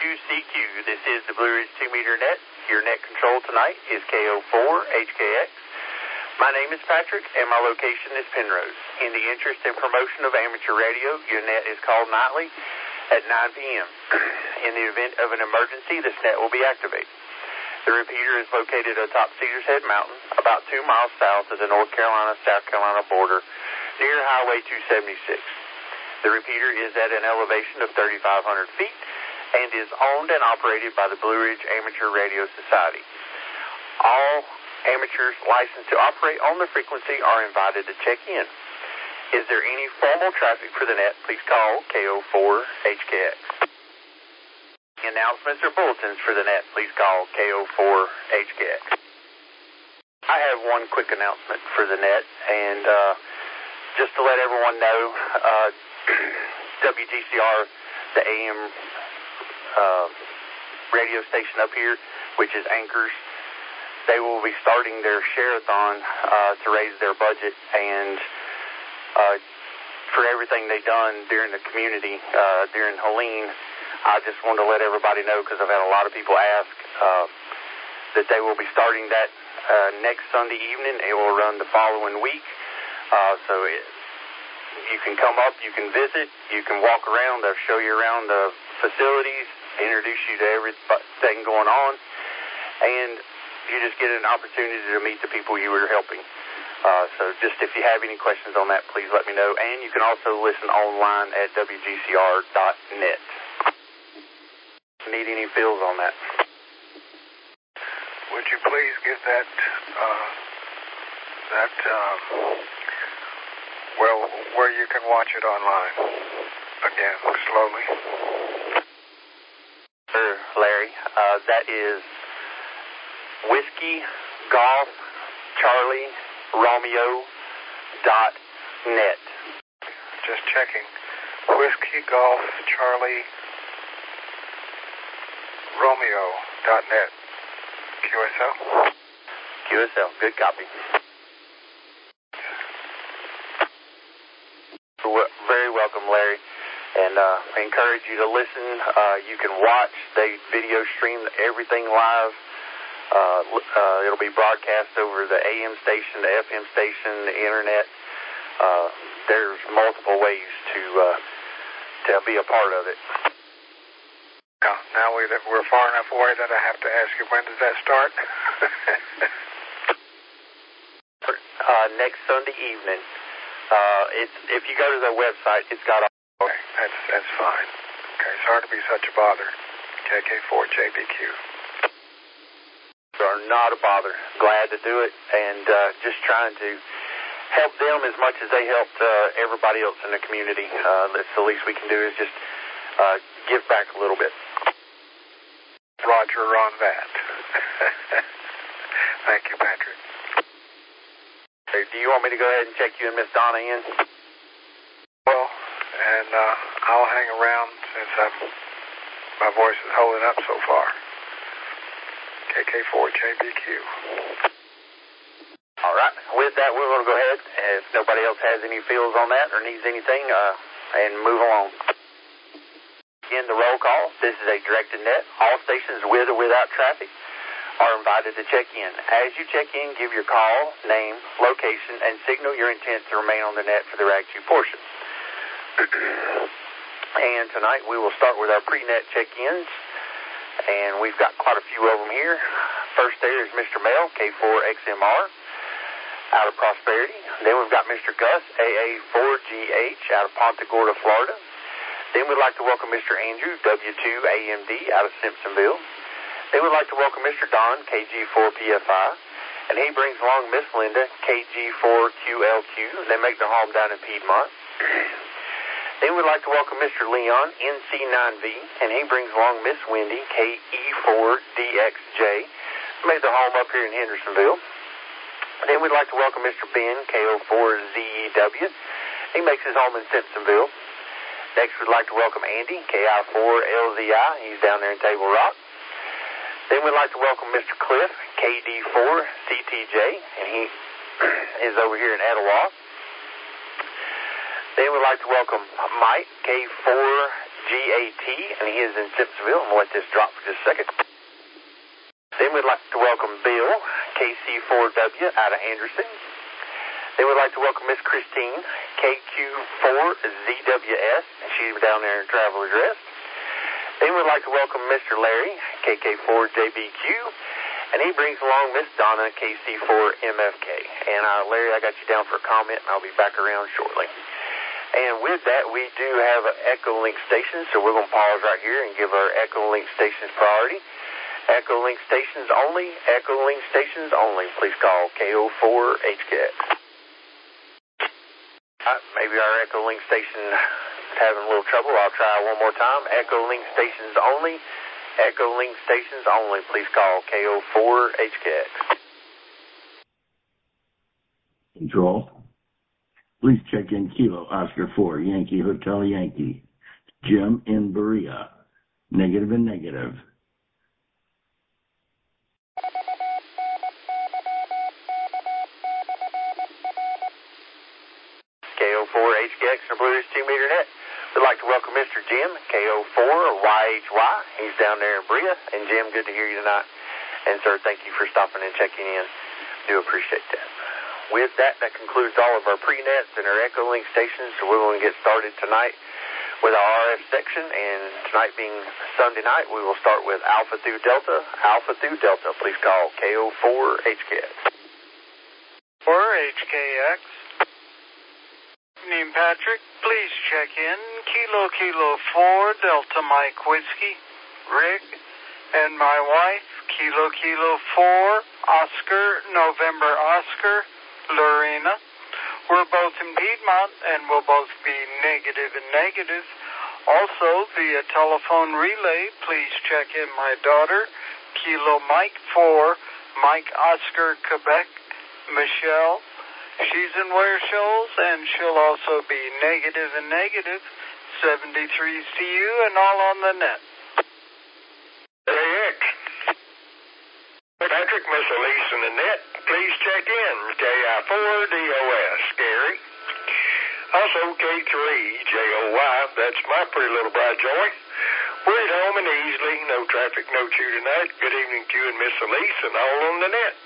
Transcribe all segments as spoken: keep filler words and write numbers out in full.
C Q. This is the Blue Ridge two meter net. Your net control tonight is K O four H K X. My name is Patrick, and my location is Penrose. In the interest and promotion of amateur radio, your net is called nightly at nine p.m. In the event of an emergency, this net will be activated. The repeater is located atop Cedars Head Mountain, about two miles south of the North Carolina-South Carolina border, near Highway two seventy-six. The repeater is at an elevation of thirty-five hundred feet and is owned and operated by the Blue Ridge Amateur Radio Society. All amateurs licensed to operate on the frequency are invited to check in. Is there any formal traffic for the net? Please call K O four H K X. Announcements or bulletins for the net? Please call K O four H K X. I have one quick announcement for the net, and uh, just to let everyone know, uh, W G C R, the A M uh, radio station up here, which is Anchors, they will be starting their share-a-thon uh, to raise their budget, and uh, for everything they've done during the community, uh, during Helene, I just wanted to let everybody know, because I've had a lot of people ask, uh, that they will be starting that uh, next Sunday evening. It will run the following week, uh, so it, you can come up, you can visit, you can walk around, they'll show you around the facilities, introduce you to everything going on, and you just get an opportunity to meet the people you were helping. Uh, so just if you have any questions on that, please let me know. And you can also listen online at W G C R dot net. Need any fills on that? Would you please get that, uh, that, um, well, where you can watch it online? Again, slowly. Sure, Larry. Uh, that is Whiskey Golf Charlie Romeo dot net. Just checking. Whiskey Golf Charlie Romeo dot net. Q S L? Q S L. Good copy. Very welcome, Larry. And uh, I encourage you to listen. Uh, you can watch. They video stream everything live. Uh, uh, it'll be broadcast over the A M station, the F M station, the internet. Uh, there's multiple ways to uh, to be a part of it. Now, now we, we're far enough away that I have to ask you, when does that start? uh, next Sunday evening. Uh, it's if you go to the website, it's got all. Okay, that's that's fine. Okay, sorry to be such a bother. K K four J B Q. Are not a bother. Glad to do it, and uh, just trying to help them as much as they helped uh, everybody else in the community. Uh, that's the least we can do is just uh, give back a little bit. Roger on that. Thank you, Patrick. Hey, do you want me to go ahead and check you and Miss Donna in? Well, and uh, I'll hang around since I'm, my voice is holding up so far. K K four J B Q. All right. With that, we're going to go ahead, if nobody else has any feels on that or needs anything, uh, and move along. Again, the roll call. This is a directed net. All stations with or without traffic are invited to check in. As you check in, give your call, name, location, and signal your intent to remain on the net for the Rag two portion. And tonight, we will start with our pre-net check-ins. And we've got quite a few of them here. First there is Mister Mel, K four X M R, out of Prosperity. Then we've got Mister Gus, A A four G H, out of Ponta Gorda, Florida. Then we'd like to welcome Mister Andrew, W two A M D, out of Simpsonville. Then we'd like to welcome Mister Don, K G four P F I. And he brings along Miss Linda, K G four Q L Q. They make their home down in Piedmont. Then we'd like to welcome Mister Leon, N C nine V, and he brings along Miss Wendy, K E four D X J, made their home up here in Hendersonville. Then we'd like to welcome Mister Ben, K O four Z E W. He makes his home in Simpsonville. Next, we'd like to welcome Andy, K I four L Z I. He's down there in Table Rock. Then we'd like to welcome Mister Cliff, K D four C T J, and he is over here in Etowah. Then we'd like to welcome Mike, K four G A T, and he is in Simpsonville. I'm going to let this drop for just a second. Then we'd like to welcome Bill, K C four W, out of Anderson. Then we'd like to welcome Miss Christine, K Q four Z W S, and she's down there in traveler's rest. Then we'd like to welcome Mister Larry, K K four J B Q, and he brings along Miss Donna, K C four M F K. And uh, Larry, I got you down for a comment, and I'll be back around shortly. And with that, we do have an Echolink station, so we're going to pause right here and give our Echolink stations priority. Echolink stations only, Echolink stations only. Please call K O four H K X. Uh, maybe our Echolink station is having a little trouble. I'll try one more time. Echolink stations only, Echolink stations only. Please call K O four H K X. Control. Please check in Kilo Oscar four, Yankee Hotel Yankee. Jim in Berea. Negative and negative. K O four H K X and Blue Ridge two meter net. We'd like to welcome Mister Jim, K O four Y H Y. He's down there in Berea. And Jim, good to hear you tonight. And sir, thank you for stopping and checking in. Do appreciate that. With that, that concludes all of our pre-nets and our Echolink stations. So we're going to get started tonight with our R F section. And tonight being Sunday night, we will start with Alpha through Delta. Alpha through Delta. Please call K O four H K X. four H K X. Name Patrick, please check in. Kilo Kilo four Delta Mike Whiskey, Rick, and my wife, Kilo Kilo four Oscar November Oscar, Lorena. We're both in Piedmont and we'll both be negative and negative. Also, via telephone relay, please check in my daughter, Kilo Mike four, Mike Oscar Quebec, Michelle. She's in Ware Shoals, and she'll also be negative and negative, seventy-three C U, and all on the net. K X. Patrick, Miss Elise in the net. Please check in. K I four D O S, Gary. Also, K three J O Y. That's my pretty little bride, Joy. We're at home and easily. No traffic, no chew tonight. Good evening to you and Miss Elise, and all on the net.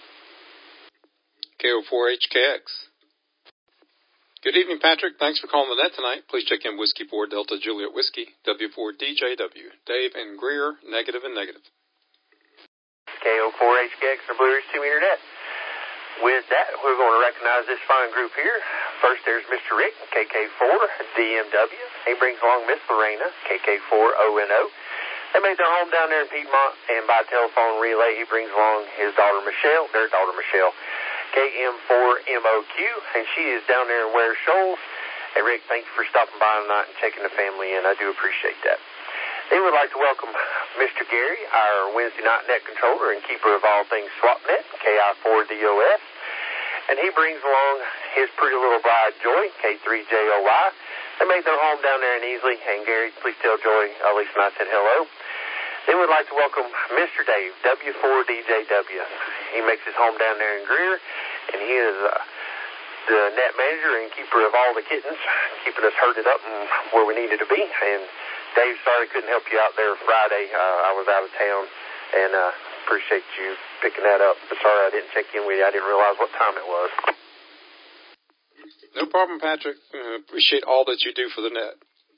K O four H K X. Good evening, Patrick. Thanks for calling the net tonight. Please check in Whiskey four Delta Juliet Whiskey, W four D J W. Dave and Greer, negative and negative. K O four H K X and Blue Ridge two meter net. With that, we're going to recognize this fine group here. First, there's Mister Rick, K K four D M W. He brings along Miss Lorena, K K four O N O. They made their home down there in Piedmont, and by telephone relay, he brings along his daughter Michelle, their daughter Michelle, K M four M O Q, and she is down there in Ware Shoals. And Rick, thank you for stopping by tonight and checking the family in. I do appreciate that. They would like to welcome Mister Gary, our Wednesday night net controller and keeper of all things SwapNet, K I four D O S. And he brings along his pretty little bride, Joy, K three J O Y. They made their home down there in Easley. And Gary, please tell Joy, Elise and I said hello. They would like to welcome Mister Dave, W four D J W. He makes his home down there in Greer, and he is uh, the net manager and keeper of all the kittens, keeping us herded up and where we needed to be. And Dave, sorry I couldn't help you out there Friday. Uh, I was out of town, and uh, appreciate you picking that up. But sorry I didn't check in with you. I didn't realize what time it was. No problem, Patrick. Uh, appreciate all that you do for the net.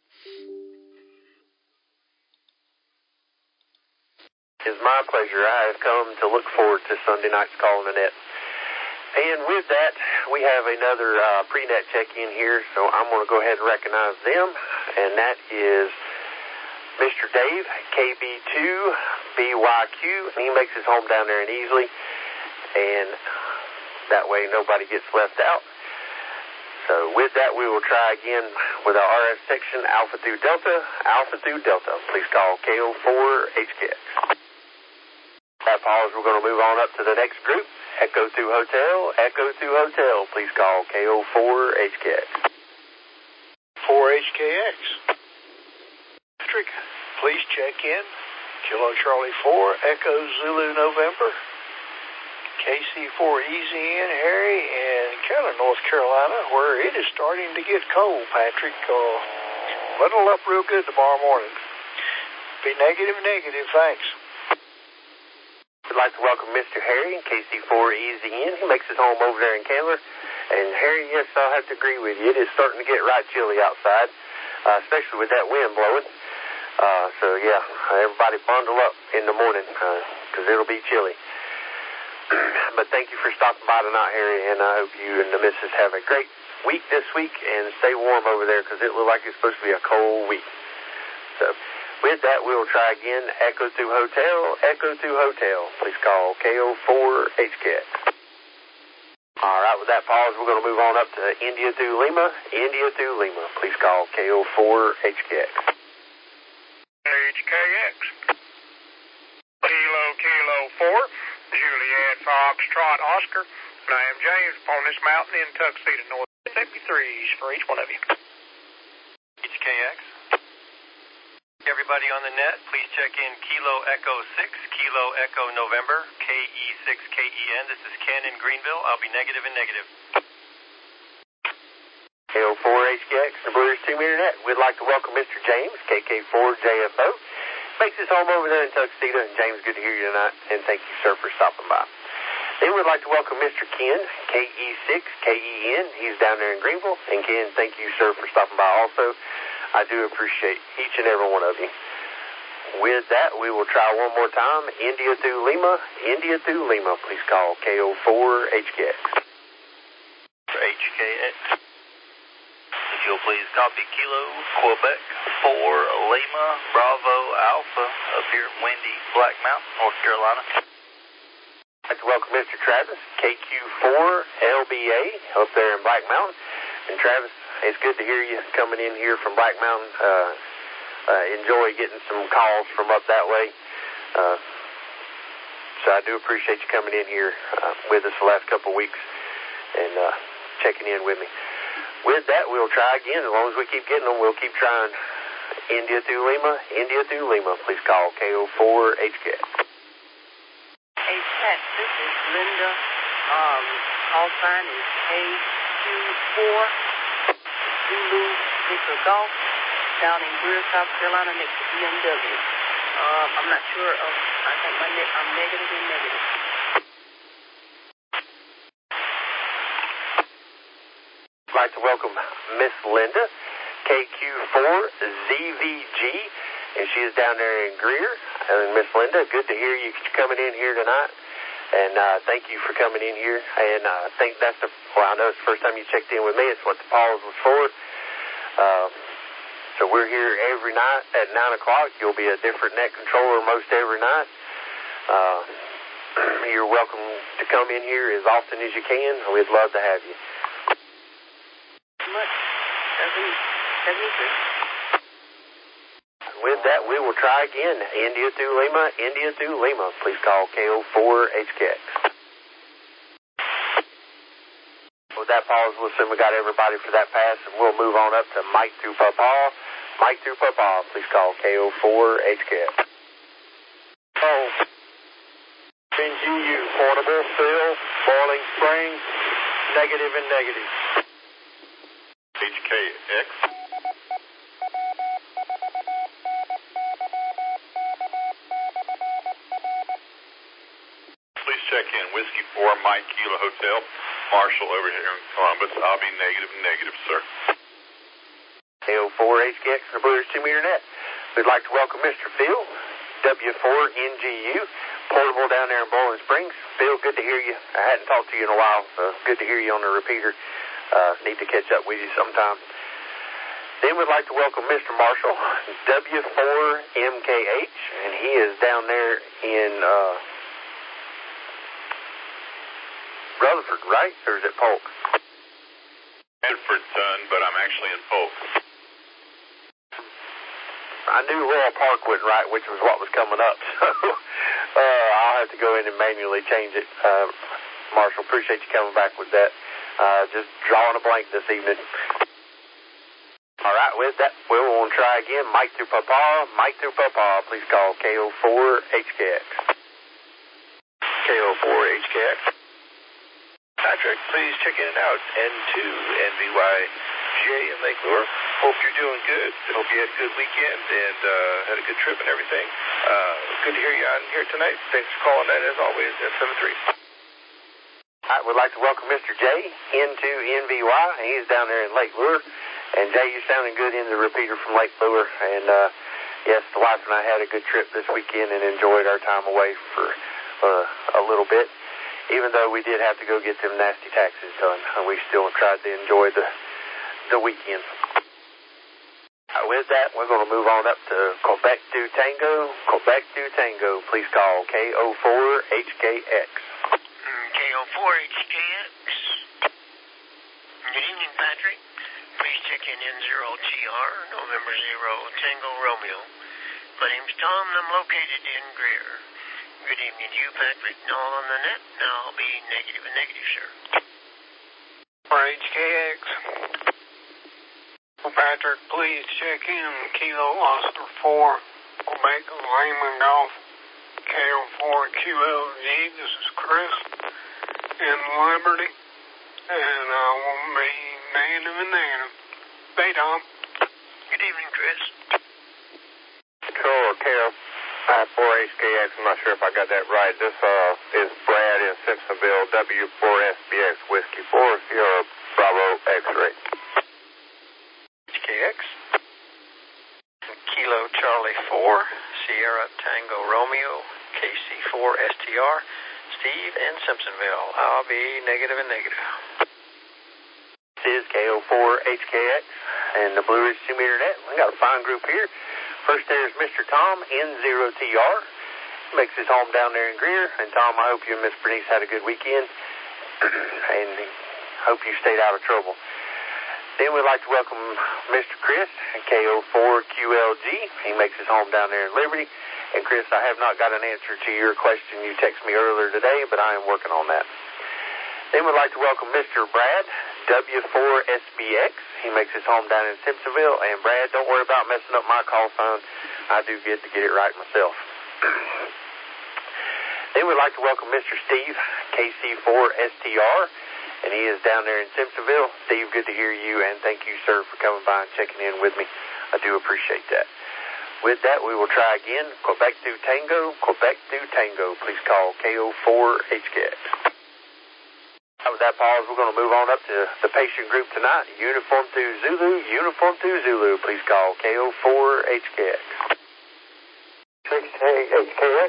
It's my pleasure. I have come to look forward to Sunday night's call on the net. And with that, we have another uh, pre-net check-in here, so I'm going to go ahead and recognize them, and that is Mister Dave, K B two B Y Q, and he makes his home down there in Easley, and that way nobody gets left out. So with that, we will try again with our R F section, Alpha through Delta, Alpha through Delta. Please call K O four H K X. That pause, we're going to move on up to the next group. Echo through Hotel, Echo through Hotel. Please call K O four H K X. four H K X. Patrick, please check in. Kilo Charlie four, Echo Zulu November. K C four Easy in Harry in Keller, North Carolina, where it is starting to get cold, Patrick. Uh, little up real good tomorrow morning. Be negative, negative, thanks. I'd like to welcome Mister Harry in K C four E Z N. He makes his home over there in Candler. And Harry, yes, I'll have to agree with you. It is starting to get right chilly outside, uh, especially with that wind blowing. Uh, so, yeah, everybody bundle up in the morning because uh, it'll be chilly. But thank you for stopping by tonight, Harry, and I hope you and the missus have a great week this week and stay warm over there because it looks like it's supposed to be a cold week. So, with that, we will try again. Echo two Hotel, Echo two Hotel. Please call K O four H K X. All right, with that pause, we're going to move on up to India two Lima, India two Lima. Please call K O four H K X. H K X. Kilo, Kilo four, Juliet, Foxtrot, Oscar. I am James upon this mountain in Tuxedo, North fifty-threes for each one of you. H K X. Everybody on the net, please check in Kilo Echo six, Kilo Echo November, K E six K E N. This is Ken in Greenville. I'll be negative and negative. K O four H K X, the Brewers two meter net. We'd like to welcome Mister James, K K four J F O. Makes his home over there in Tuxedo. And James, good to hear you tonight. And thank you, sir, for stopping by. Then we'd like to welcome Mister Ken, K E six K E N. He's down there in Greenville. And Ken, thank you, sir, for stopping by also. I do appreciate each and every one of you. With that, we will try one more time. India two Lima, India two Lima. Please call K O four H K X. H K X. If you'll please copy Kilo, Quebec four, Lima, Bravo, Alpha, up here in windy Black Mountain, North Carolina. I'd like to welcome Mister Travis, K Q four L B A, up there in Black Mountain. And Travis, it's good to hear you coming in here from Black Mountain. Uh, uh, enjoy getting some calls from up that way. Uh, so I do appreciate you coming in here uh, with us the last couple of weeks and uh, checking in with me. With that, we'll try again. As long as we keep getting them, we'll keep trying. India two Lima, India two Lima. Please call K O four H K X. Hey, Pat, this is Linda. Um, call sign is K Q four Zulu Victor Golf down in Greer, South Carolina, next to B M W. Um, I'm not sure of, I think my ne- I'm negative and negative. I'd like to welcome Miss Linda, K Q four Z V G, and she is down there in Greer. And Miss Linda, good to hear you coming in here tonight. And uh, thank you for coming in here. And uh, I think that's the, well, I know it's the first time you checked in with me. It's what the pause was for. Uh, so we're here every night at nine o'clock. You'll be a different net controller most every night. Uh, you're welcome to come in here as often as you can. We'd love to have you. Much. seventy-three. With that, we will try again. India two Lima, India two Lima. Please call K O four H K X. With that pause, we'll assume we got everybody for that pass, and we'll move on up to Mike two Papa. Mike two Papa, please call K O four H K X. Oh, N G U, Portable, Phil, Boiling Springs, negative and negative. H K X. Please check in Whiskey four, Mike Kilo Hotel, Marshall over here in Columbus. I'll be negative and negative, sir. K O four H K X and the Brewers two meter net. We'd like to welcome Mister Phil, W four N G U, Portable down there in Bowling Springs. Phil, good to hear you. I hadn't talked to you in a while, so good to hear you on the repeater. Uh, need to catch up with you sometime. Then we'd like to welcome Mister Marshall, W four M K H, and he is down there in uh, Rutherford, right? Or is it Polk? Bedford, son, but I'm actually in Polk. I knew Royal Park wasn't right, which was what was coming up, so uh, I'll have to go in and manually change it. Uh, Marshall, appreciate you coming back with that. Uh, just drawing a blank this evening. All right, with that, we will try again. Mike through Papa, Mike through Papa, please call K O four H K X. K O four H K X. Patrick, please check in and out. N two N V Y G J in Lake Lure. Hope you're doing good. Hope you had a good weekend and uh, had a good trip and everything. Uh, good to hear you on here tonight. Thanks for calling in, as always, at seven three. I would like to welcome Mister J into N V Y. He's down there in Lake Lure. And Jay, you're sounding good in the repeater from Lake Lure. And uh, yes, the wife and I had a good trip this weekend and enjoyed our time away for uh, a little bit. Even though we did have to go get them nasty taxes done, we still tried to enjoy the the weekend. Uh, with that, we're going to move on up to Quebec do Tango. Quebec do Tango. Please call K O four H K X. K O four H K X. Good evening, Patrick. Please check in N zero T R, November zero, Tango Romeo. My name's Tom, and I'm located in Greer. Good evening to you, Patrick. And all on the net. Now I'll be negative and negative, sir. For H K X. Patrick, please check in Kilo Oscar four, Quebec Lima Golf, K O four Q L G. This is Chris in Liberty, and I will be negative and negative. Hey, Tom. Good evening, Chris. Control K O four H K X. I'm not sure if I got that right. This uh, is Brad in Simpsonville, W four S B X Whiskey four, Sierra Bravo X-ray. H K X. Kilo Charlie four, Sierra Tango Romeo, K C four S T R, Steve in Simpsonville. I'll be negative and negative. This is K O four H K X and the Blue Ridge two meter net. We got a fine group here. First there is Mister Tom, N zero T R. He makes his home down there in Greer. And Tom, I hope you and Miss Bernice had a good weekend. And hope you stayed out of trouble. Then we'd like to welcome Mister Chris, K O four Q L G. He makes his home down there in Liberty. And Chris, I have not got an answer to your question you texted me earlier today, but I am working on that. Then we'd like to welcome Mister Brad, W four S B X. He makes his home down in Simpsonville. And Brad, don't worry about messing up my call sign. I do get to get it right myself. Then we'd like to welcome Mister Steve, K C four S T R. And he is down there in Simpsonville. Steve, good to hear you, and thank you, sir, for coming by and checking in with me. I do appreciate that. With that, we will try again. Quebec do Tango, Quebec do Tango. Please call K O four H K X. With that pause, we're going to move on up to the patient group tonight. Uniform to Zulu, Uniform to Zulu. Please call K O four H K X. H K X.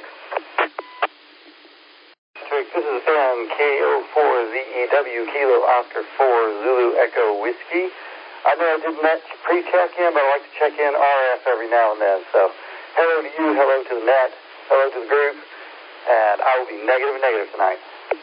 This is Sam, K O four Z E W, Kilo Oscar four, Zulu Echo Whiskey. I know I did net pre-check in, but I like to check in R F every now and then. So, hello to you, hello to the net, hello to the group, and I will be negative and negative tonight.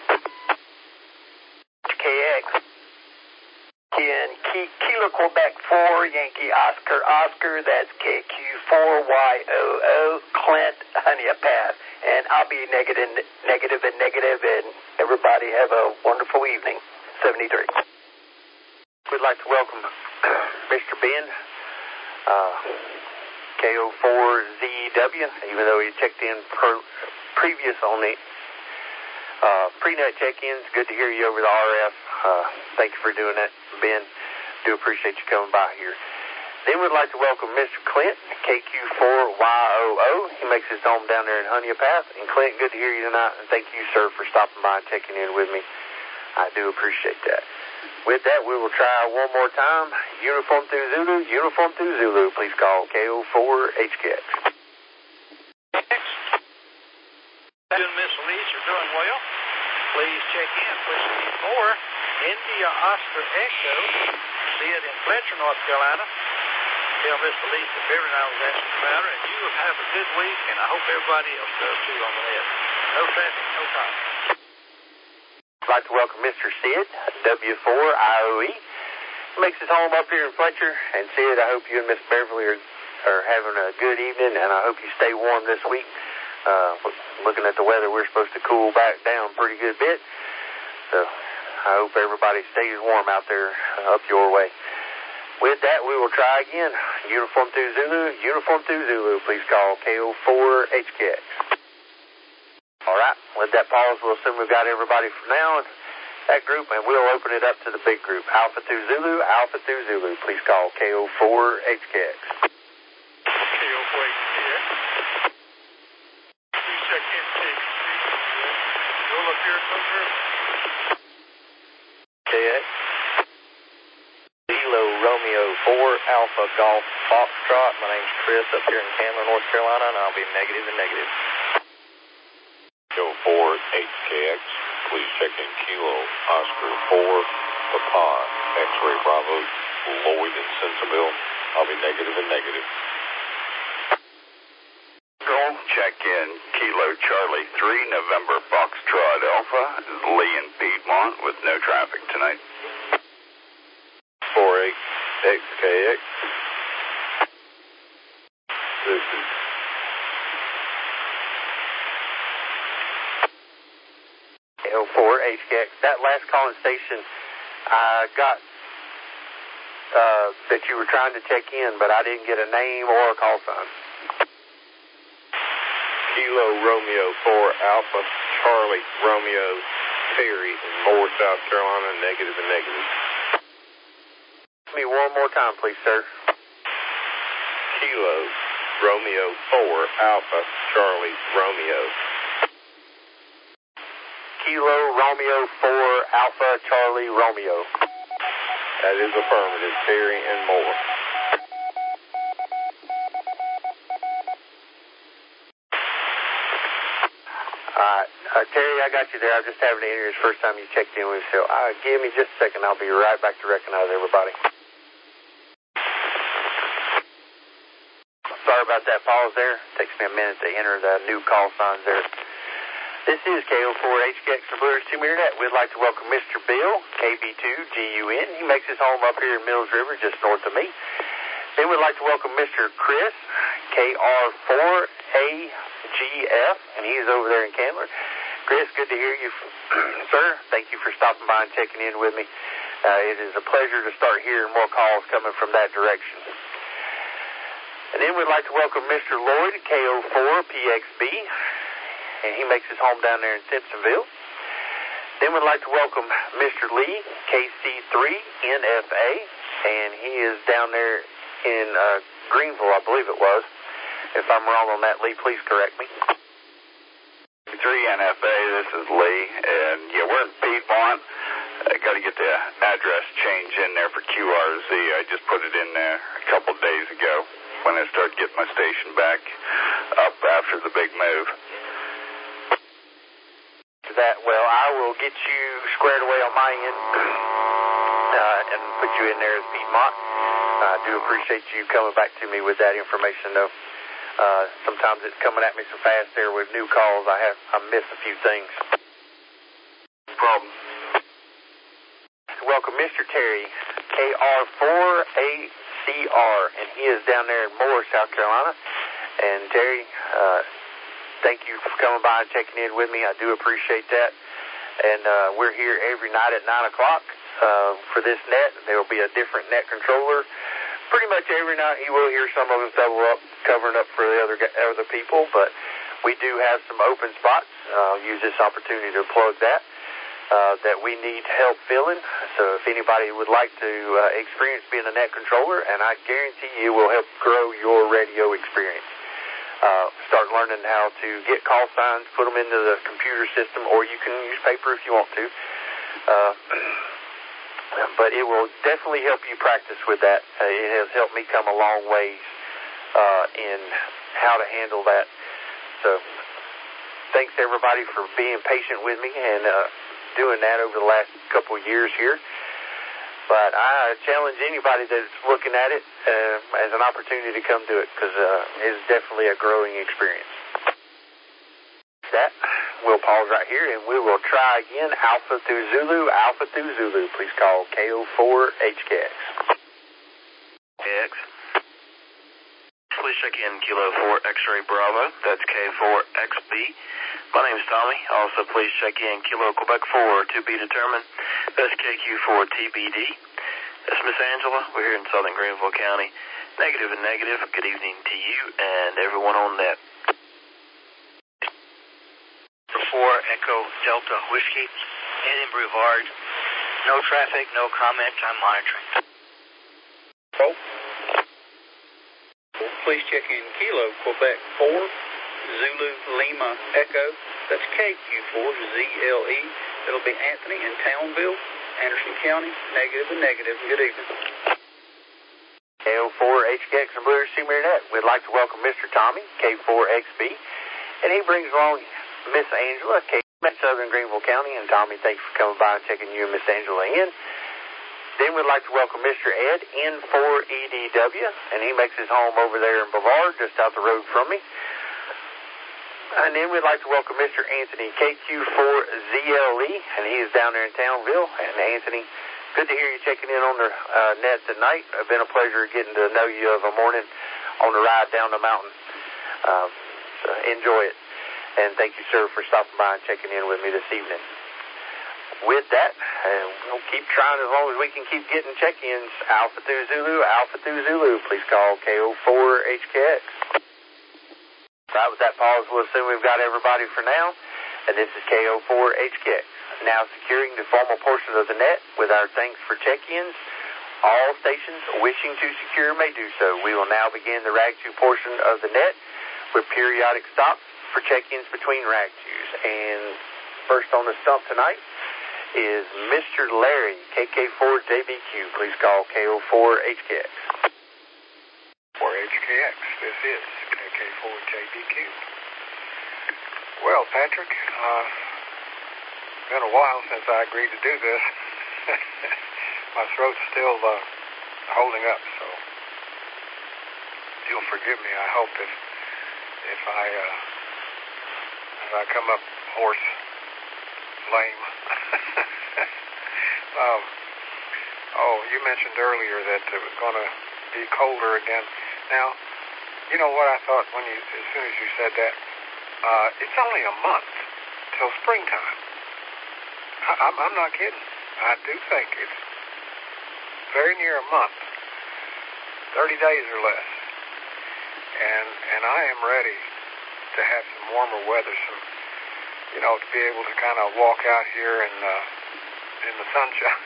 K X. In Kilo Quebec four, Yankee Oscar Oscar, that's K Q four Y O O, Clint Honeypath. And I'll be negative, negative and negative, and everybody have a wonderful evening. seventy-three. We'd like to welcome Mister Ben, uh, K O four Z E W, even though he checked in per, previous on the uh, pre-net check-ins. Good to hear you over the R F. Uh, thank you for doing that, Ben. Do appreciate you coming by here. Then we'd like to welcome Mister Clint, K Q four Y O O. He makes his home down there in Honeypath. And Clint, good to hear you tonight, and thank you, sir, for stopping by and checking in with me. I do appreciate that. With that, we will try one more time. Uniform to Zulu, Uniform to Zulu. Please call K O four H K X. Doing Miss Elise, you're doing well. Please check in Whiskey four, India Oscar Echo, see it in Fletcher, North Carolina. Tell Miss Elise that Beverly and I was asking about her, and you will have a good week, and I hope everybody else does too on the net. No traffic, no problem. I'd like to welcome Mister Sid, W four I O E. He makes his home up here in Fletcher. And Sid, I hope you and Miss Beverly are, are having a good evening, and I hope you stay warm this week. Uh, looking at the weather, we're supposed to cool back down pretty good bit. So I hope everybody stays warm out there uh, up your way. With that, we will try again. Uniform to Zulu, Uniform to Zulu. Please call K O four H K X. All right, with that pause, we'll assume we've got everybody from now. that group, and we'll open it up to the big group. Alpha two Zulu, Alpha two Zulu. Please call K O four H K X. K O four H K X. Please check in K B C. Will appear at Mills River. K X. Kilo Romeo four Alpha Golf Foxtrot. My name's Chris up here in Chandler, North Carolina, and I'll be negative and negative. K O four H K X. Please check in Kilo Oscar four Papa X-Ray Bravo Lloyd in Centerville. I'll be negative and negative. Control, check in Kilo Charlie three November Foxtrot Alpha. Lee in Piedmont with no traffic tonight. four H X K X. This is K O four H K X. That last calling station, I got uh, that you were trying to check in, but I didn't get a name or a call sign. Kilo Romeo four Alpha Charlie Romeo Terry in Moore, South Carolina, negative and negative. Give me one more time, please, sir. Kilo Romeo four Alpha Charlie Romeo. Kilo Romeo four Alpha Charlie Romeo. That is affirmative, Terry and Moore. Alright, uh, Terry, I got you there. I'm just having to enter his first time you checked in with us. So uh, give me just a second. I'll be right back to recognize everybody. Sorry about that pause there. Takes me a minute to enter the new call signs there. This is K O four H K X for Blue Ridge two Meter Net. We'd like to welcome Mister Bill, K B two G U N. He makes his home up here in Mills River, just north of me. Then we'd like to welcome Mister Chris, K R four A G F, and he's over there in Candler. Chris, good to hear you, sir. Thank you for stopping by and checking in with me. Uh, it is a pleasure to start hearing more calls coming from that direction. And then we'd like to welcome Mister Lloyd, K O four P X B, and he makes his home down there in Simpsonville. Then we'd like to welcome Mister Lee, K C three N F A, and he is down there in uh, Greenville, I believe it was. If I'm wrong on that, Lee, please correct me. three N F A, this is Lee, and yeah, we're in Piedmont. I got to get the address change in there for Q R Z. I just put it in there a couple days ago when I started getting my station back up after the big move. That, well, I will get you squared away on my end uh, and put you in there as Piedmont. I do appreciate you coming back to me with that information, though. Uh, sometimes it's coming at me so fast there with new calls, I have I miss a few things. No problem. Welcome Mister Terry, K R four A C R, and he is down there in Moore, South Carolina. And Terry, uh, thank you for coming by and checking in with me. I do appreciate that. And uh, we're here every night at nine o'clock uh, for this net. There will be a different net controller. Pretty much every night you will hear some of us double up, covering up for the other other people, but we do have some open spots. I'll use this opportunity to plug that, uh, that we need help filling. So if anybody would like to uh, experience being a net controller, and I guarantee you will help grow your radio experience. Uh, start learning how to get call signs, put them into the computer system, or you can use paper if you want to. Uh, But it will definitely help you practice with that. Uh, it has helped me come a long ways uh, in how to handle that. So thanks everybody for being patient with me and uh, doing that over the last couple of years here. But I challenge anybody that's looking at it uh, as an opportunity to come do it, because uh, it's definitely a growing experience. That, we'll pause right here and we will try again. Alpha through Zulu, Alpha through Zulu. Please call K O four H K X. X. Please check in Kilo four X-Ray Bravo. That's K four X B. My name's Tommy. Also, please check in Kilo Quebec four to be determined. That's K Q four T B D. That's Miss Angela. We're here in southern Greenville County. Negative and negative. Good evening to you and everyone on net. four Echo Delta Whiskey, Eddie Brevard. No traffic, no comments. I'm monitoring. Oh. Please check in Kilo, Quebec four, Zulu Lima Echo. That's K Q four Z L E. It'll be Anthony in Townville, Anderson County, negative and negative. Good evening. K O four H K X and Blue Ridge Steamer Net. We'd like to welcome Mister Tommy, K four X B, and he brings along Miss Angela, K Southern Greenville County. And Tommy, thanks for coming by and checking you and Miss Angela in. Then we'd like to welcome Mister Ed, N four E D W, and he makes his home over there in Brevard, just out the road from me. And then we'd like to welcome Mister Anthony, K Q four Z L E, and he is down there in Townville. And Anthony, good to hear you checking in on the uh, net tonight. It's been a pleasure getting to know you of a morning on the ride down the mountain. Uh, so enjoy it. And thank you, sir, for stopping by and checking in with me this evening. With that, uh, we'll keep trying as long as we can keep getting check-ins. Alpha through Zulu, Alpha through Zulu. Please call K O four H K X. Right, with that pause, we'll assume we've got everybody for now. And this is K O four H K X. Now securing the formal portion of the net with our thanks for check-ins. All stations wishing to secure may do so. We will now begin the Rag two portion of the net with periodic stops for check-ins between Rag twos. And first on the stump tonight is Mister Larry, K K four J B Q. Please call K O four H K X. four H K X, this is K K four J B Q. Well, Patrick, uh, been a while since I agreed to do this. My throat's still uh, holding up, so you'll forgive me, I hope, if if I uh, if I come up hoarse, lame. um, oh, you mentioned earlier that it was going to be colder again. Now, you know what I thought when you, as soon as you said that, uh, it's only a month till springtime. I, I'm, I'm not kidding. I do think it's very near a month, thirty days or less, and and I am ready to have some warmer weather, some, you know, to be able to kind of walk out here in uh, in the sunshine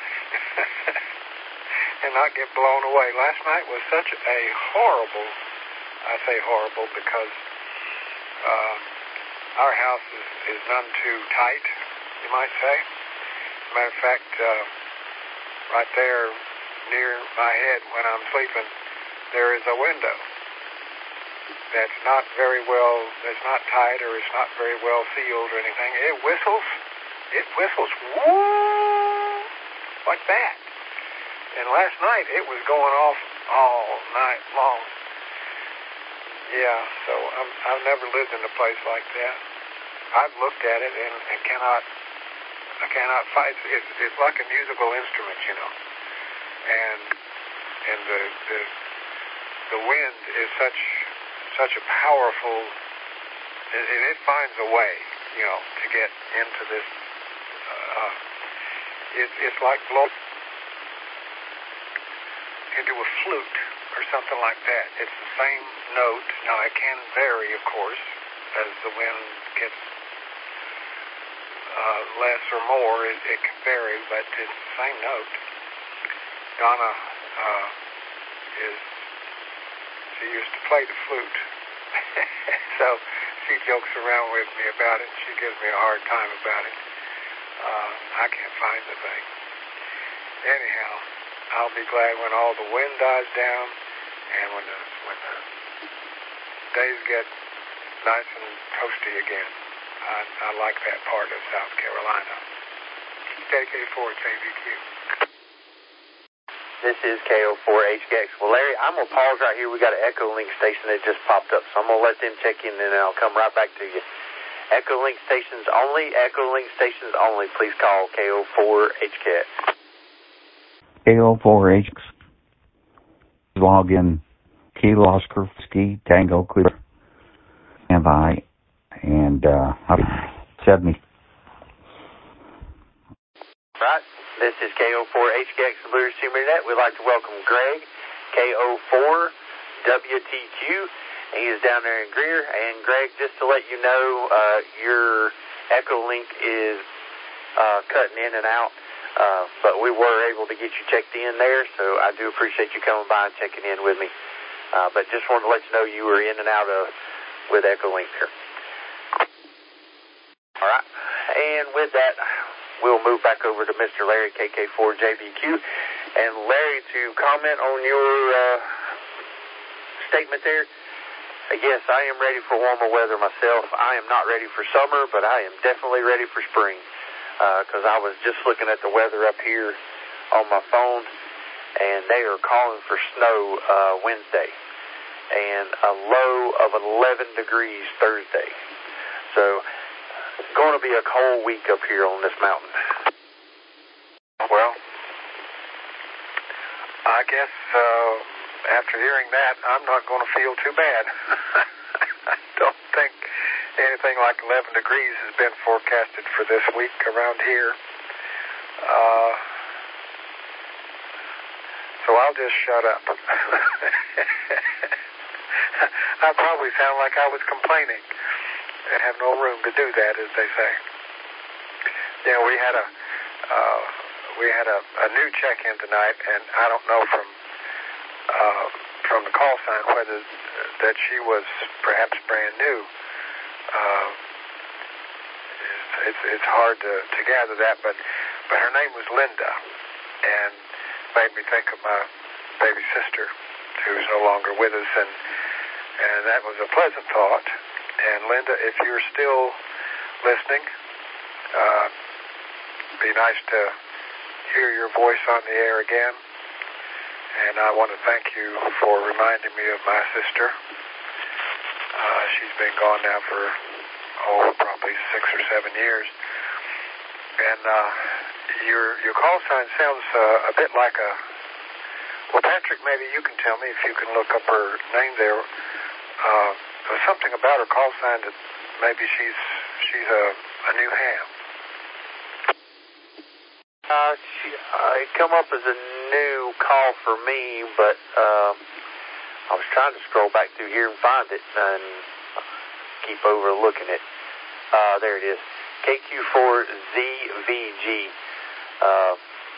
and not get blown away. Last night was such a horrible, I say horrible because uh, our house is, is none too tight, you might say. As a matter of fact, uh, right there near my head when I'm sleeping, there is a window that's not very well, that's not tight or it's not very well sealed or anything. It whistles. It whistles woo, like that. And last night it was going off all night long. Yeah, so I'm, I've never lived in a place like that. I've looked at it and, and cannot, I cannot fight. It's, it's like a musical instrument, you know. And and the the the wind is such such a powerful, and it, it finds a way, you know, to get into this. Uh, it, it's like blowing into a flute or something like that. It's the same note. Now it can vary, of course, as the wind gets uh, less or more. It, it can vary, but it's the same note. Donna uh, is, she used to play the flute, so she jokes around with me about it. She gives me a hard time about it. Uh, I can't find the thing. Anyhow, I'll be glad when all the wind dies down and when the, when the days get nice and toasty again. I, I like that part of South Carolina. K K four J B Q. This is K O four H K X. Well, Larry, I'm going to pause right here. We got an Echolink station that just popped up, so I'm going to let them check in, and then I'll come right back to you. Echolink stations only, Echolink stations only. Please call K O four H K X. K O four H K X. Log in Kilo Oscar Ski Tango Clear. Stand by, and uh, seventy. Right. This is K O four H K X Blue Ridge Steamer Net. We'd like to welcome Greg, K O four W T Q. He is down there in Greer. And Greg, just to let you know, uh, your Echolink is uh, cutting in and out. Uh, but we were able to get you checked in there, so I do appreciate you coming by and checking in with me. Uh, but just wanted to let you know you were in and out of with Echolink there. All right. And with that, we'll move back over to Mister Larry, K K four J B Q. And Larry, to comment on your uh, statement there, yes, I am ready for warmer weather myself. I am not ready for summer, but I am definitely ready for spring. Because uh, I was just looking at the weather up here on my phone, and they are calling for snow uh, Wednesday, and a low of eleven degrees Thursday. So it's going to be a cold week up here on this mountain. Well, I guess uh, after hearing that, I'm not going to feel too bad. I don't think anything like eleven degrees has been forecasted for this week around here. Uh, so I'll just shut up. I probably sound like I was complaining and have no room to do that, as they say. Yeah, we had a uh, we had a, a new check-in tonight, and I don't know from uh, from the call sign whether that she was perhaps brand new. Uh, it's it's hard to, to gather that, but but her name was Linda, and made me think of my baby sister, who's no longer with us, and and that was a pleasant thought. And Linda, if you're still listening, uh, it'd be nice to hear your voice on the air again. And I want to thank you for reminding me of my sister. Uh, she's been gone now for, oh, probably six or seven years. And uh, your your call sign sounds uh, a bit like a... Well, Patrick, maybe you can tell me if you can look up her name there. Uh, there's something about her call sign that maybe she's she's a, a new ham. Uh, she, uh, it come up as a new call for me, but... Uh, I was trying to scroll back through here and find it and keep overlooking it. Uh, there it is. K Q four Z V G. Uh,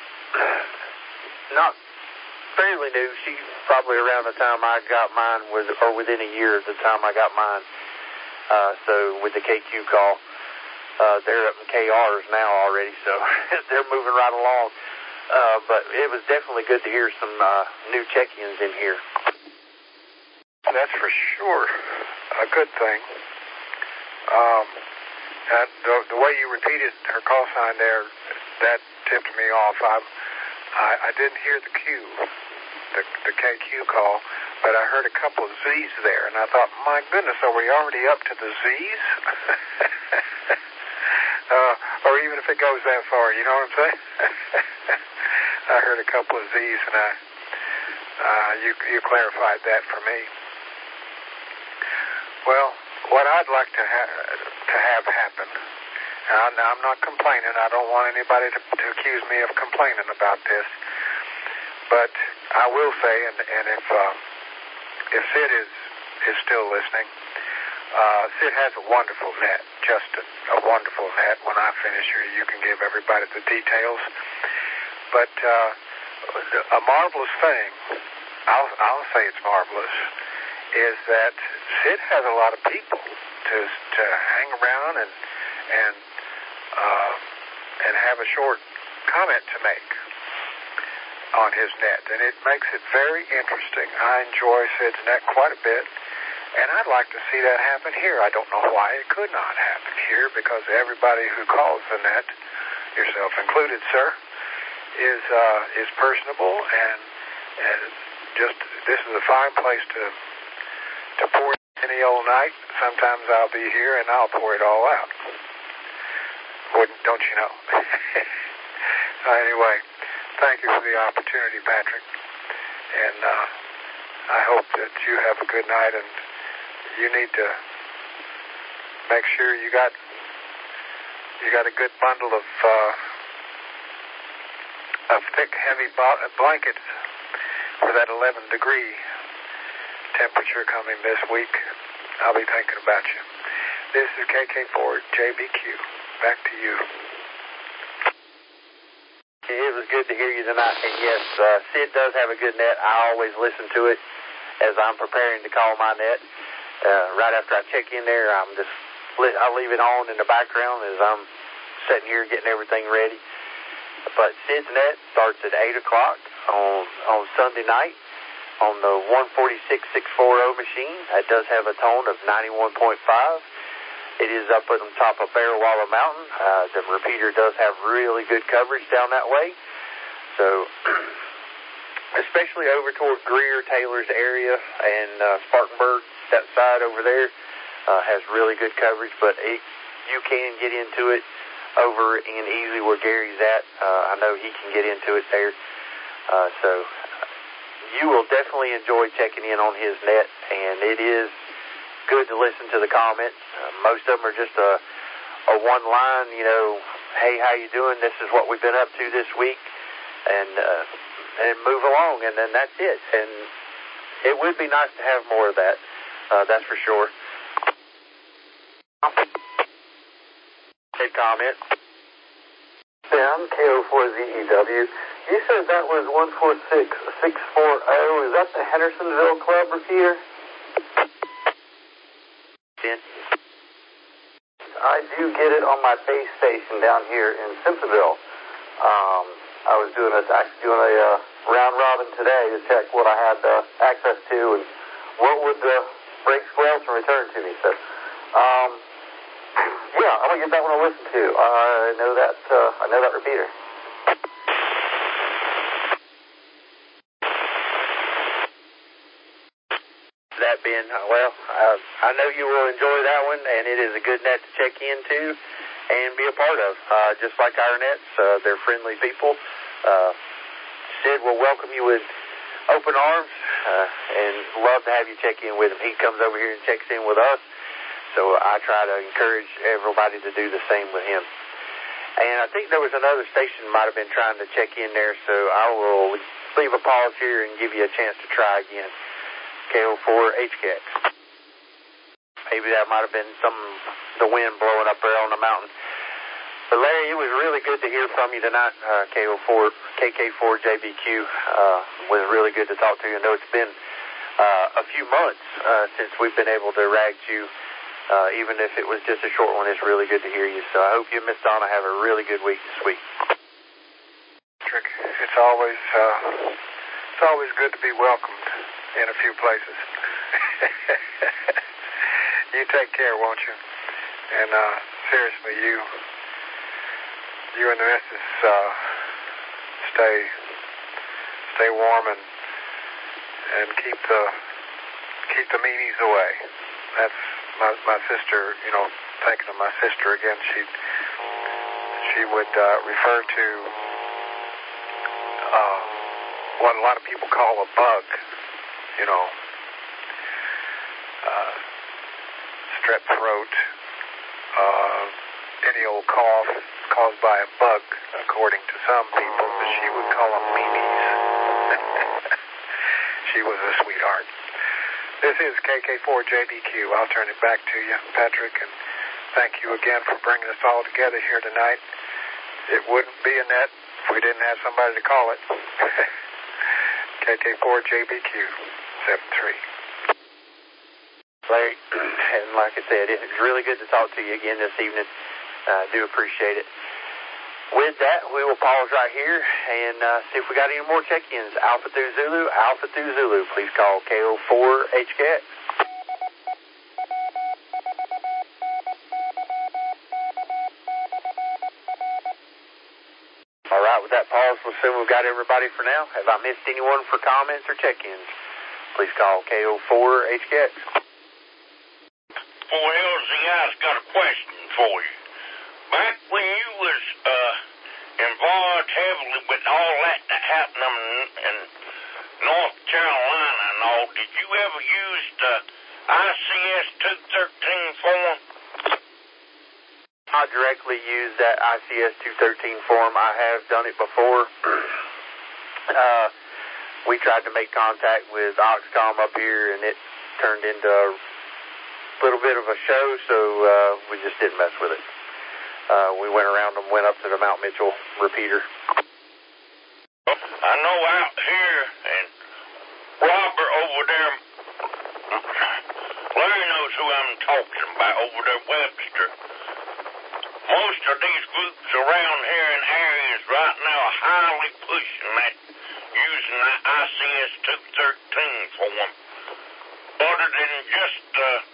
not fairly new. She's probably around the time I got mine, with, or within a year of the time I got mine. Uh, so with the K Q call, uh, they're up in K Rs now already, so they're moving right along. Uh, but it was definitely good to hear some uh, new check-ins in here. That's for sure a good thing. Um, and the, the way you repeated her call sign there, that tipped me off. I, I, I didn't hear the Q, the, the K Q call, but I heard a couple of Z's there, and I thought, my goodness, are we already up to the Z's? uh, or even if it goes that far, you know what I'm saying? I heard a couple of Z's, and I, uh, you, you clarified that for me. Well, what I'd like to, ha- to have happen, and I'm not complaining, I don't want anybody to, to accuse me of complaining about this, but I will say, and, and if uh, if Sid is, is still listening, uh, Sid has a wonderful net, just a, a wonderful net. When I finish here, you can give everybody the details. But uh, a marvelous thing, I'll, I'll say it's marvelous, is that Sid has a lot of people to to hang around and and uh, and have a short comment to make on his net, and it makes it very interesting. I enjoy Sid's net quite a bit, and I'd like to see that happen here. I don't know why it could not happen here, because everybody who calls the net, yourself included, sir, is uh, is personable, and and just this is a fine place to. to pour any old night. Sometimes I'll be here and I'll pour it all out. Wouldn't, don't you know? uh, anyway, thank you for the opportunity, Patrick. And uh, I hope that you have a good night, and you need to make sure you got you got a good bundle of uh, of thick, heavy blankets for that eleven degree temperature coming this week. I'll be thinking about you. This is K K four J B Q. Back to you. It was good to hear you tonight. And yes, uh, Sid does have a good net. I always listen to it as I'm preparing to call my net. Uh, right after I check in there, I'm just I leave it on in the background as I'm sitting here getting everything ready. But Sid's net starts at eight o'clock on on Sunday night on the one forty-six six forty machine. It does have a tone of ninety-one point five. It is up on top of Bear Wallow Mountain. Uh, the repeater does have really good coverage down that way. So, especially over toward Greer, Taylor's area, and uh, Spartanburg, that side over there, uh, has really good coverage. But it, you can get into it over in Easley where Gary's at. Uh, I know he can get into it there. Uh, so, you will definitely enjoy checking in on his net, and it is good to listen to the comments. Uh, most of them are just a, a one line, you know, hey, how you doing? This is what we've been up to this week, and uh, and move along, and then that's it. And it would be nice to have more of that. Uh, that's for sure. Good comment. Ben, K O four Z E W. You said that was one four six six four zero. Is that the Hendersonville Club repeater? I do get it on my base station down here in Simpsonville. Um, I was doing a, actually doing a uh, round robin today to check what I had uh, access to and what would uh, break swells and return to me. So, um, yeah, I'm gonna give that one a listen to. I know that uh, I know that repeater. That being, well, uh, I know you will enjoy that one, and it is a good net to check into and be a part of. Uh, just like our nets, uh, they're friendly people. Uh, Sid will welcome you with open arms uh, and love to have you check in with him. He comes over here and checks in with us, so I try to encourage everybody to do the same with him. And I think there was another station might have been trying to check in there, so I will leave a pause here and give you a chance to try again. K O four H K X. Maybe that might have been some the wind blowing up there on the mountain. But Larry, it was really good to hear from you tonight. Uh, K O four K K four J B Q uh, was really good to talk to you. I know it's been uh, a few months uh, since we've been able to rag you, uh, even if it was just a short one. It's really good to hear you. So I hope you and Miss Donna have a really good week this week. Patrick, it's always uh, it's always good to be welcomed in a few places. You take care, won't you? And uh, seriously, you you and the missus uh, stay stay warm and and keep the keep the meanies away. That's my my sister. You know, thinking of my sister again, she she would uh, refer to uh, what a lot of people call a bug. You know, uh, strep throat, uh, any old cough caused by a bug, according to some people, but she would call them meanies. She was a sweetheart. This is K K four J B Q. I'll turn it back to you, Patrick, and thank you again for bringing us all together here tonight. It wouldn't be a net if we didn't have somebody to call it. K K four J B Q. seven three. Larry, and like I said, it's really good to talk to you again this evening. I uh, do appreciate it. With that, we will pause right here and uh, see if we got any more check-ins. Alpha through Zulu, Alpha through Zulu. Please call K O four H K X. All right, with that pause, we'll assume we've got everybody for now. Have I missed anyone for comments or check-ins? Please call K O four H K X. Well, L Z I's got a question for you. Back when you was uh, involved heavily with all that that happened in, in North Carolina and all, did you ever use the I C S two thirteen form? I directly use that I C S two thirteen form. I have done it before. uh, we tried to make contact with Oxcom up here, and it turned into a little bit of a show, so uh, we just didn't mess with it. Uh, we went around and went up to the Mount Mitchell repeater. I know out here, and Robert over there, Larry knows who I'm talking about over there, Webster. Most of these groups around here in areas right now are highly pushing that, using that I C S two thirteen form. Other than just the uh,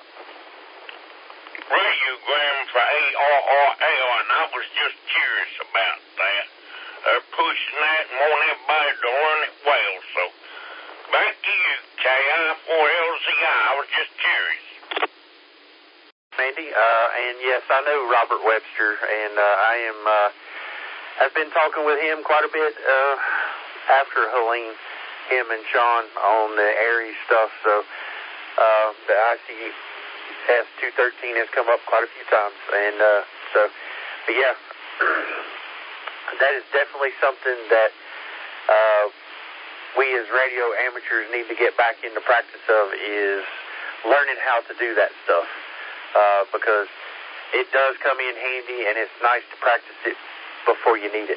radiogram for A R R L, and I was just curious about that. They're pushing that and want everybody to learn it well, so back to you, K I four L Z I. I was just curious. Andy, uh, and yes, I know Robert Webster, and uh, I am, uh, I've been talking with him quite a bit uh, after Helene, him and Sean on the Aries stuff, so uh, the I C S two thirteen has come up quite a few times, and uh, so, but yeah, that is definitely something that uh, we as radio amateurs need to get back into practice of, is learning how to do that stuff. Uh, because it does come in handy, and it's nice to practice it before you need it.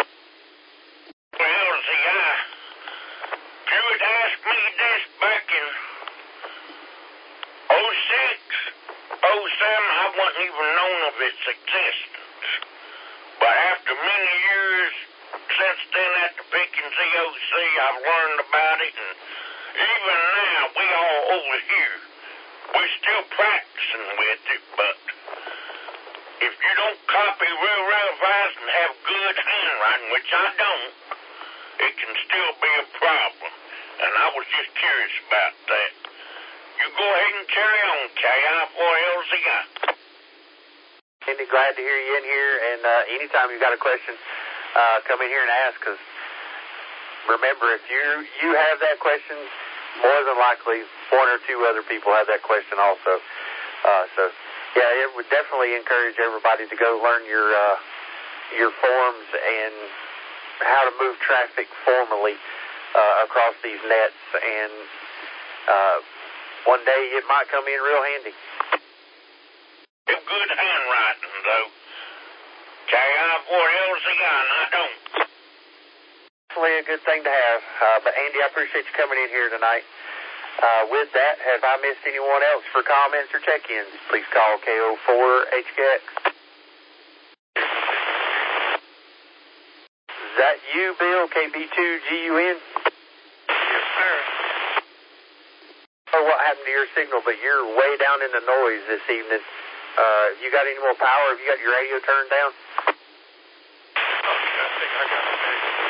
Well, see, I, if you had asked me this back in oh six, oh seven, I wouldn't even known of its existence. But after many years since then at the Pickens E O C, I've learned about it, and even now, we all over here, we're still practicing with it, but if you don't copy real, real fast and have good handwriting, which I don't, it can still be a problem. And I was just curious about that. You go ahead and carry on, K I four L Z I. Andy, glad to hear you in here, and uh, anytime you've got a question, uh, come in here and ask, because remember, if you, you have that question, more than likely, one or two other people have that question also. Uh, so, yeah, it would definitely encourage everybody to go learn your uh, your forms and how to move traffic formally uh, across these nets. And uh, one day it might come in real handy. Good handwriting, though. K I four L Z I, and I don't. Definitely a good thing to have. Uh, but, Andy, I appreciate you coming in here tonight. Uh, with that, have I missed anyone else for comments or check-ins? Please call K O four H K X. Is that you, Bill, K B two G U N? Yes, sir. I don't know what happened to your signal, but you're way down in the noise this evening. Uh, you got any more power? Have you got your radio turned down? Okay, I think I got it.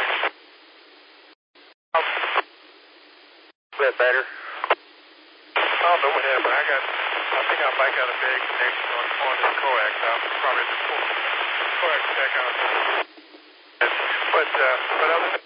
A bit better. I don't know what happened. I got, I think I might got a bad connection on, on this coax. I'm probably the coax check out. But, uh, but other than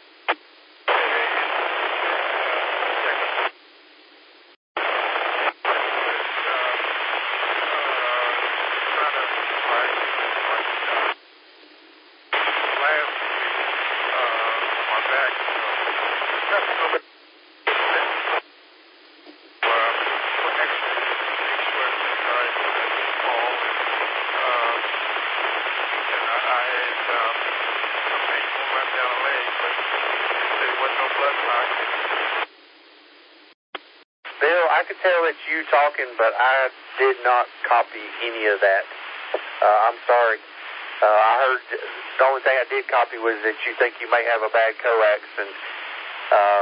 I could tell it's you talking, but I did not copy any of that. Uh, I'm sorry. Uh, I heard the only thing I did copy was that you think you may have a bad coax, and uh,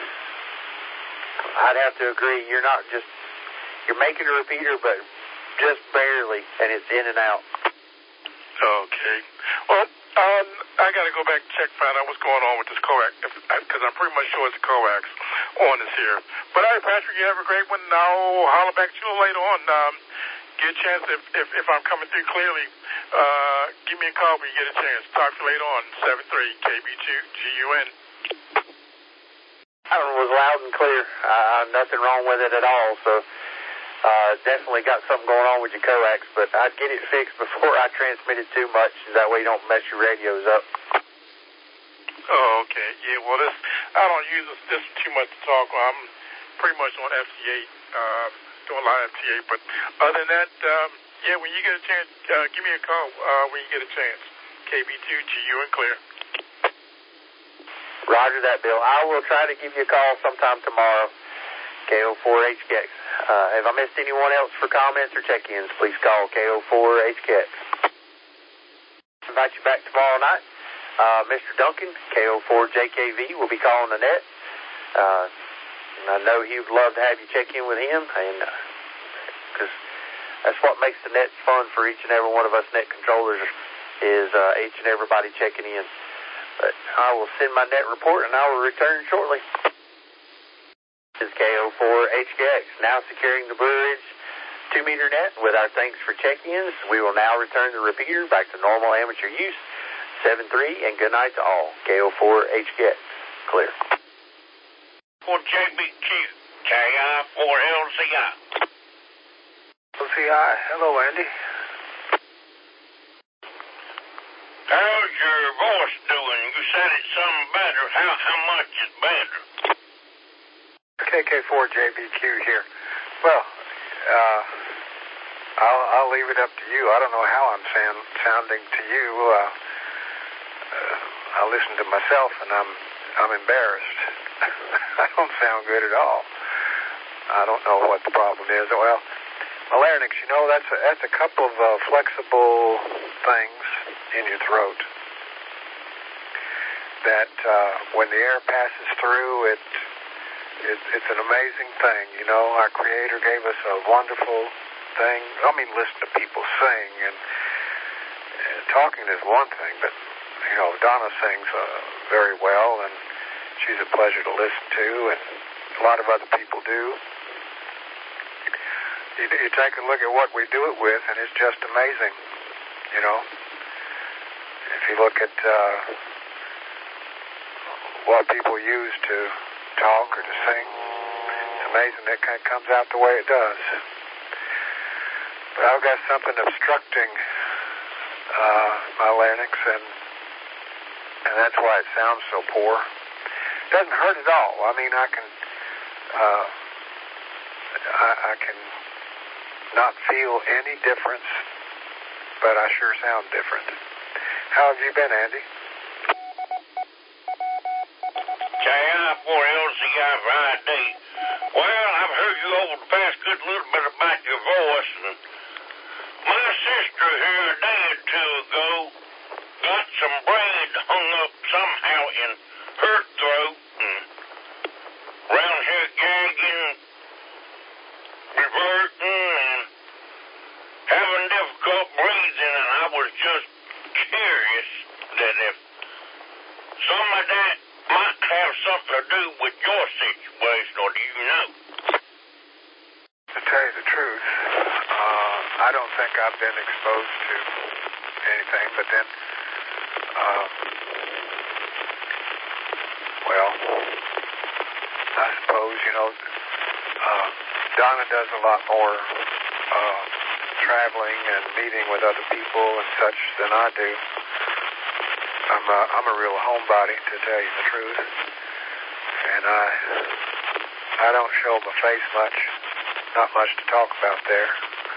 I'd have to agree. You're not just, you're making a repeater, but just barely, and it's in and out. Okay. Well, um, I got to go back and check, find out what's going on with this coax, because I'm pretty much sure it's a coax on this here. But all right, Patrick, you have a great one. I'll holler back to you later on. Um, get a chance, if, if, if I'm coming through clearly, uh, give me a call when you get a chance. Talk to you later on, seven three K B two G U N. That one was loud and clear. Uh, nothing wrong with it at all, so uh, definitely got something going on with your coax, but I'd get it fixed before I transmit it too much, that way you don't mess your radios up. Oh, okay. Yeah, well, this, I don't use this, this too much to talk. I'm pretty much on F T eight, uh, doing a lot of F T eight, but other than that, um, yeah, when you get a chance, uh, give me a call uh, when you get a chance. K B two G U N clear. Roger that, Bill. I will try to give you a call sometime tomorrow, K O four H K X. Uh, if I missed anyone else for comments or check-ins, please call K O four H K X. Invite you back tomorrow night. Uh, Mister Duncan, K O four J K V, will be calling the net. Uh, and I know he would love to have you check in with him, and because uh, that's what makes the net fun for each and every one of us net controllers is uh, each and everybody checking in. But I will send my net report, and I will return shortly. This is K O four H K X, now securing the Blue Ridge two-meter net with our thanks for check-ins. We will now return the repeater back to normal amateur use. seven three, and good night to all. K O four H K X, clear. For J B Q, K I four L C I. L C I, hello, Andy. How's your voice doing? You said it's some better. How how much is better? K K four J B Q here. Well, uh, I'll, I'll leave it up to you. I don't know how I'm sound, sounding to you. Uh, uh, I listen to myself, and I'm I'm embarrassed. I don't sound good at all. I don't know what the problem is. Well, my larynx, you know, that's a, that's a couple of uh, flexible things in your throat that uh, when the air passes through, it, it it's an amazing thing. You know, our Creator gave us a wonderful thing. I mean, listen to people sing, and, and talking is one thing, but, you know, Donna sings uh, very well, and she's a pleasure to listen to, and a lot of other people do. You, you take a look at what we do it with, and it's just amazing, you know. If you look at uh, what people use to talk or to sing, it's amazing that it comes out the way it does. But I've got something obstructing uh, my larynx, and and that's why it sounds so poor. It doesn't hurt at all. I mean, I can, uh, I, I can not feel any difference, but I sure sound different. How have you been, Andy? K I four L C I for I D. Well, I've heard you over the past good little bit about your voice, and my sister here a day or two ago got some braid hung up somehow in her throat, and around here gagging, reverting, and having difficult breathing, and I was just curious that if some of that might have something to do with your situation, or do you know? To tell you the truth, uh, I don't think I've been exposed to anything, but then, uh, well, I suppose, you know, uh, Donna does a lot more uh, traveling and meeting with other people and such than I do. I'm a, I'm a real homebody, to tell you the truth, and I I don't show my face much. Not much to talk about there.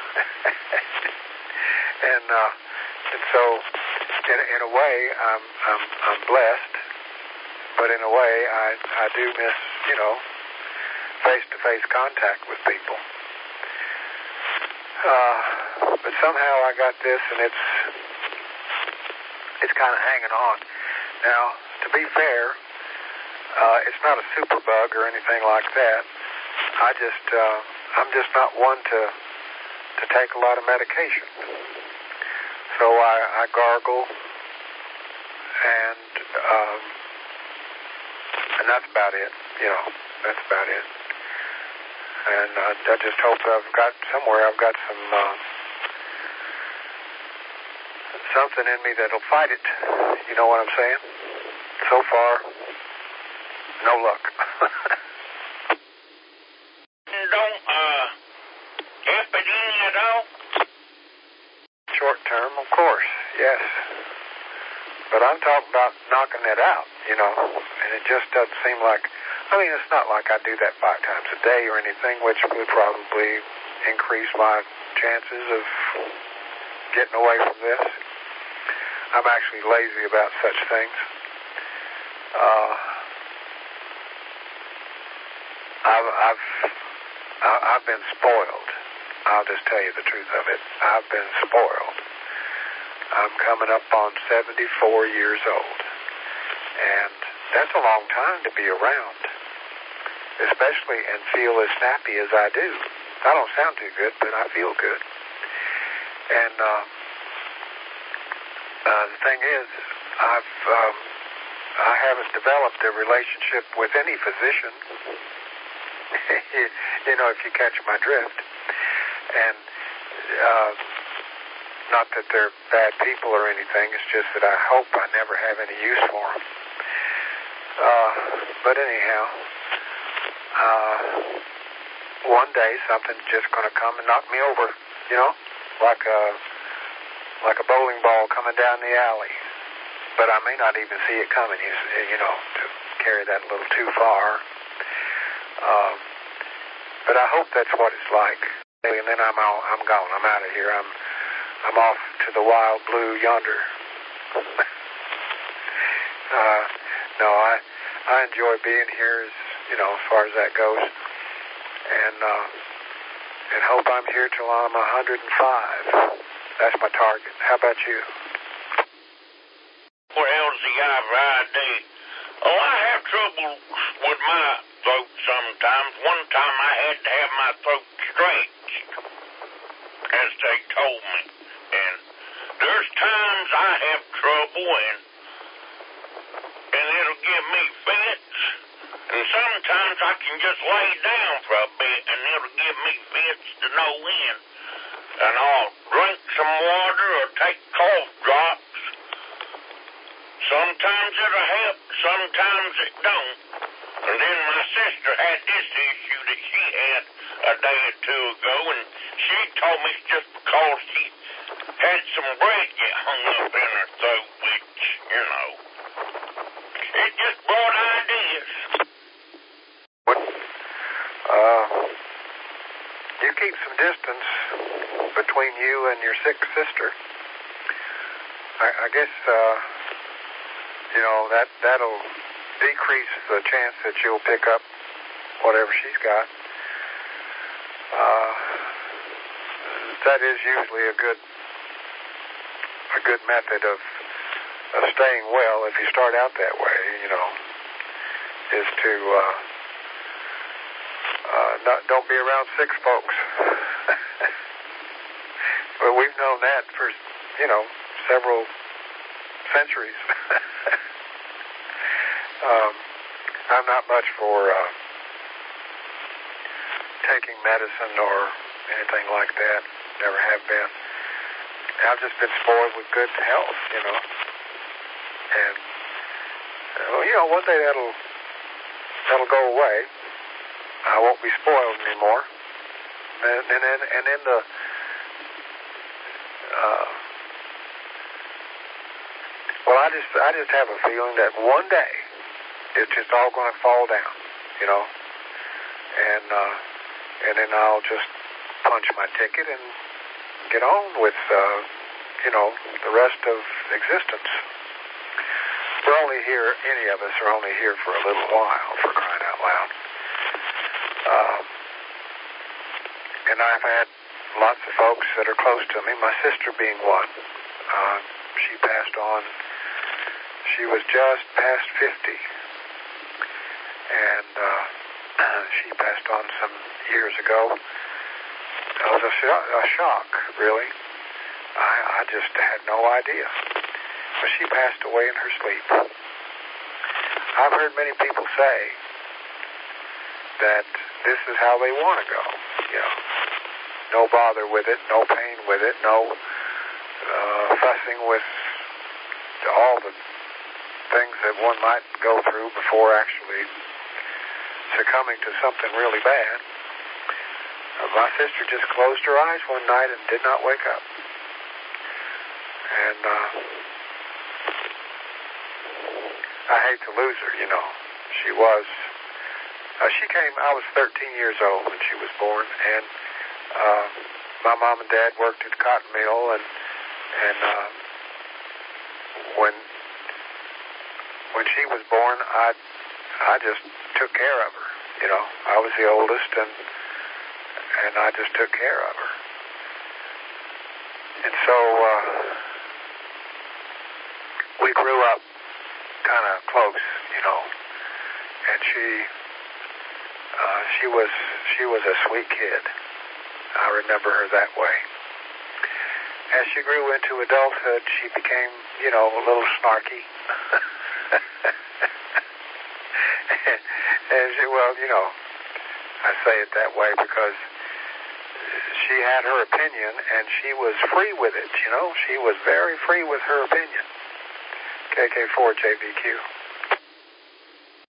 and uh, and so, in in a way, I'm I'm I'm blessed, but in a way, I I do miss, you know, face-to-face contact with people. Uh, but somehow I got this, and it's it's kind of hanging on. Now, to be fair, uh, it's not a super bug or anything like that. I just, uh, I'm just not one to to take a lot of medication. So I, I gargle, and um, and that's about it. You know, that's about it. And uh, I just hope I've got somewhere. I've got some uh, something in me that'll fight it. You know what I'm saying? So far, no luck. Don't uh help it any at all? Short term, of course, yes. But I'm talking about knocking that out, you know, and it just doesn't seem like, I mean, it's not like I do that five times a day or anything, which would probably increase my chances of getting away from this. I'm actually lazy about such things. Uh, I've, I've, I've been spoiled. I'll just tell you the truth of it. I've been spoiled. I'm coming up on seventy-four years old. And that's a long time to be around, especially and feel as snappy as I do. I don't sound too good, but I feel good. And uh, uh, the thing is, I've um, I haven't developed a relationship with any physician. You know, if you catch my drift. And uh, not that they're bad people or anything. It's just that I hope I never have any use for them. Uh, but anyhow, uh, one day something's just going to come and knock me over, you know, like a like a bowling ball coming down the alley. But I may not even see it coming, you, you know, to carry that a little too far. Um, but I hope that's what it's like. And then I'm all, I'm gone. I'm out of here. I'm I'm off to the wild blue yonder. uh, no, I I enjoy being here, as you know, as far as that goes, and uh, and hope I'm here till I'm one hundred five. That's my target. How about you? What else do you got for I D? Oh, I have trouble with my throat sometimes. One time I had to have my throat stretched, as they told me. And there's times I have trouble and and it'll give me fits. And sometimes I can just lay down for a bit and it'll give me fits to no end. And I'll drink some water or take cough drops. Sometimes it'll help, sometimes it don't. And then my sister had this issue that she had a day or two ago, and she told me it's just because she had some bread get hung up in her throat, which, you know, it just brought ideas. Uh, you keep some distance between you and your sick sister. I, I guess, uh, you know, that, that'll decrease the chance that you'll pick up whatever she's got. Uh, that is usually a good a good method of, of staying well if you start out that way, you know, is to uh, uh, not, don't be around sick folks. But we've known that for, you know, several centuries. um, I'm not much for uh, taking medicine or anything like that. Never have been. I've just been spoiled with good health, you know. And well, you know, one day that'll that'll go away. I won't be spoiled anymore. And and and, and in the uh, well, I just I just have a feeling that one day it's just all going to fall down, you know. And uh, and then I'll just punch my ticket and get on with, uh, you know, the rest of existence. We're only here, any of us are only here for a little while, for crying out loud. Um, and I've had lots of folks that are close to me, my sister being one. Uh, she passed on, she was just past fifty. And uh, she passed on some years ago. It was a, sh- a shock, really. I, I just had no idea. But she passed away in her sleep. I've heard many people say that this is how they want to go. You know, no bother with it, no pain with it, no uh, fussing with all the things that one might go through before actually succumbing to something really bad. My sister just closed her eyes one night and did not wake up. And uh, I hate to lose her, you know. She was, uh, she came, I was thirteen years old when she was born, and uh, my mom and dad worked at the cotton mill, and and uh, when when she was born, I I just took care of her. You know, I was the oldest, and and I just took care of her. And so uh, we grew up kind of close, you know. And she uh, she was she was a sweet kid. I remember her that way. As she grew into adulthood, she became, you know, a little snarky. and she, well, you know, I say it that way because she had her opinion, and she was free with it, you know. She was very free with her opinion. K K four J B Q.